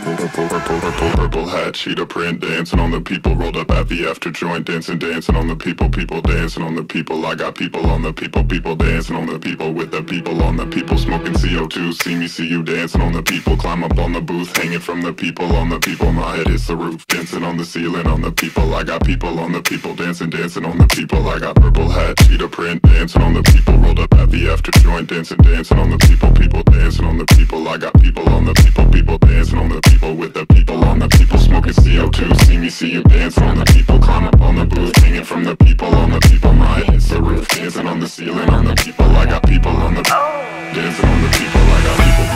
Purple hat, cheetah print, dancing on the people. Rolled up at the after joint, dancing on the people. People dancing on the people. I got people on the people. People dancing on the people with the people on the people. Smoking CO2, see me, see you dancing on the people. Climb up on the booth, hanging from the people on the people. My head hits the roof, dancing on the ceiling on the people. I got people on the people, dancing on the people. I got purple hat, cheetah print, dancing on the people. Rolled up at the after joint, dancing on the people. People dancing on the people. I got people on the people. People dancing on the people with the people on the people. Smoking CO2, see me, see you dancing on the people. Climb up on the booth, hanging from the people on the people. My head hits the roof, dancing on the ceiling on the people. I got people on the dancing on the people. I got people.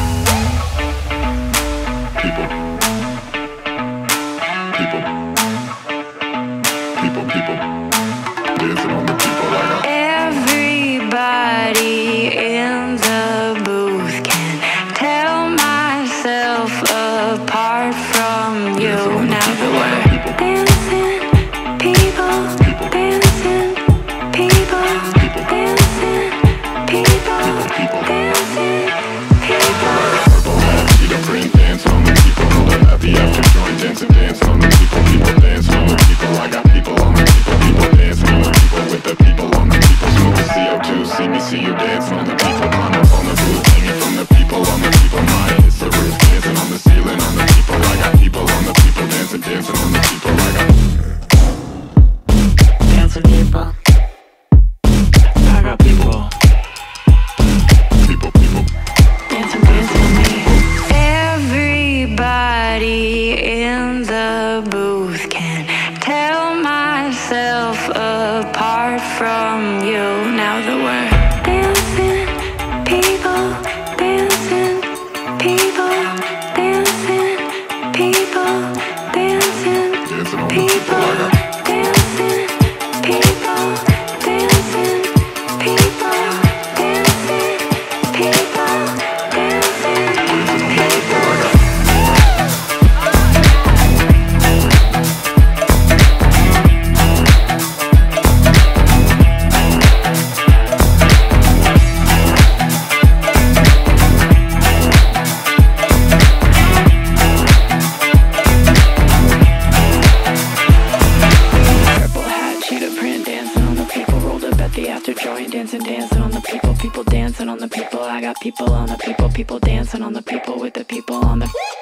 People. People. People. People. Dancing on the people. I got everybody in the booth can tell myself apart from you. Now that we're dancing, people, dancing, people, dancing, people, dancing, people. purple hat, cheetah print, dancing on the people. Rolled up at the after joint, dancing on the people. People dancing on the people. I got people on the people. People dancing on the people with the people on the people. Smoking CO2, see me, see you dancing on the people. Climb up on the booth, hanging from the people on the people. My head hits the roof, dancing on the ceiling on the people. I got people on the people, dancing on the people. I got dancing people. I got people. people, people. Dancing on me. Everybody in the booth can tell myself apart from you. Now that we're dancing, people, dancing, people, dancing, people, dancing, Dancing on the people, people. I got dancing, people, dancing, people, dancing, people, dancing, people. Purple hat, cheetah print, dancing on the people. Rolled up at the after joint, dancing on the people. People dancing on the people. I got people on the people. People dancing on the people with the people on the